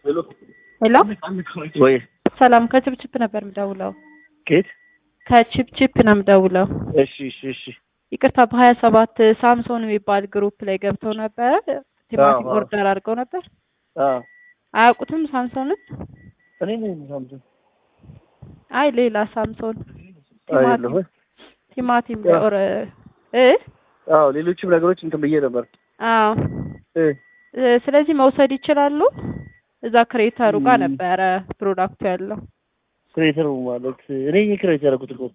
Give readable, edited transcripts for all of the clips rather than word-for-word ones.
ሄሎ ወይ ሰላም ከችፕችፕ ነበር ምደውለው። ከየት? ከችፕችፕ ነው ምደውለው። እሺ ይቅርታ በ27 ሳምሶን የሚባል ግሩፕ ላይ ገብተው ነበር። ቲማቲም ኦርደር አድርገው ነበር። አያውቁትም ሳምሶንን? እኔ ነኝ ሳምሶን። አይ ሌላ ሳምሶን ቲማቲም ሌሎችም ነገሮች እንትን ብዬ ነበር። ስለዚህ መውሰድ ይችላሉ። እዛ ክሬተሩ ጋር ነበረ ፕሮዳክቱ ያለው። ክሬተሩ ማለት እኔ ክሬት ያደረኩት እኮ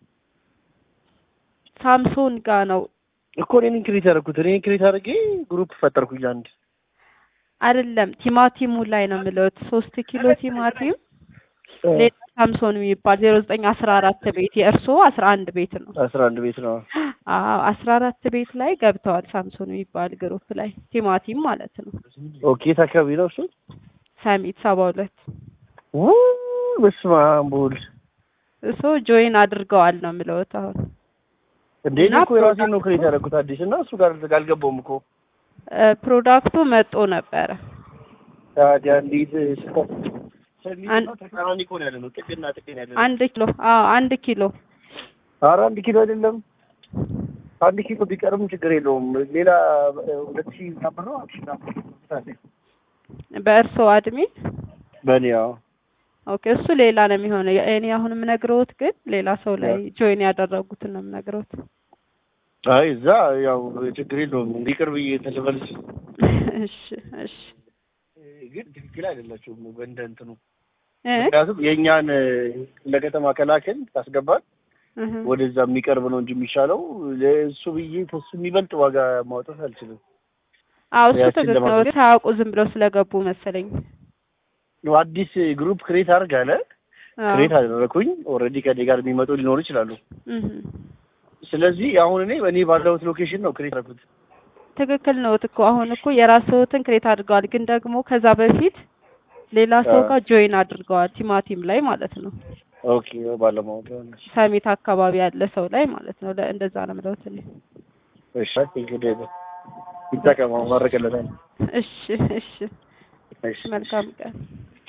ሳምሶን ጋር ነው እኮ እኔ ክሬት ያደረኩት። እኔ ክሬት አድርጌ ግሩፕ ፈጠርኩኝ። አንድ አይደለም ቲማቲሙ ላይ ነው የምለውት 3 ኪሎ ቲማቲም ሌላ ሳምሶን የሚባል 0914 ቤት የእርሶ 11 ቤት ነው። 11 ቤት ነው። 14 ቤት ላይ ገብተዋል ሳምሶን የሚባል ግሩፕ ላይ ቲማቲም ማለት ነው። ኦኬ ታካቢ ነው እሱ ሰሚት 72 በስመ አብ ወልድ እሱ ጆይን አድርገዋል ነው የምለውት። አሁን እንዴት ነው የራሴን ነው ክሬት ያደረኩት አዲስ እና እሱ ጋር አልገባውም እኮ ፕሮዳክቱ መጥቶ ነበረ። ታዲያ እንዴት አንድ ኪሎ 1 ኪሎ ኧረ 1 ኪሎ አይደለም 1 ኪሎ ቢቀርም ችግር የለውም። ሌላ 2000 ነበር ነው በእርሶ አድሚ በኒያው ኦኬ እሱ ሌላ ነው የሚሆነው። እኔ አሁን የምነግረውት ግን ሌላ ሰው ላይ ጆይን ያደረጉትን ነው የምነግረውት። አይ እዛ ያው ችግር የለውም እንዲቀርብ እየተለበልሽ እሺ ግን ትክክል አይደላችሁም በእንደ እንትኑ ምክንያቱም የኛን ለከተማ ከላከን ታስገባል ወደዛ የሚቀርብ ነው እንጂ የሚሻለው ለሱ ብዬ ተሱ የሚበልጥ ዋጋ ማውጣት አልችልም። እሱ ትክክል ነው። ታውቁ ዝም ብለው ስለገቡ መሰለኝ ነው አዲስ ግሩፕ ክሬት አድርጋለ ክሬት አደረኩኝ። ኦሬዲ ከኔ ጋር የሚመጡ ሊኖር ይችላሉ። ስለዚህ አሁን እኔ ባለሁት ሎኬሽን ነው ክሬት አድርጉት። ትክክል ነው እኮ አሁን እኮ የራስዎትን ክሬት አድርገዋል። ግን ደግሞ ከዛ በፊት ሌላ ሰው ጋር ጆይን አድርገዋል ቲማቲም ላይ ማለት ነው። ኦኬ ባለማወቅ ሰሚት አካባቢ ያለ ሰው ላይ ማለት ነው። እንደዛ ነው የምለውት እኔ። እሺ እንግዲህ ይጠቀማው ማረከለታል። እሺ መልካም ቀን።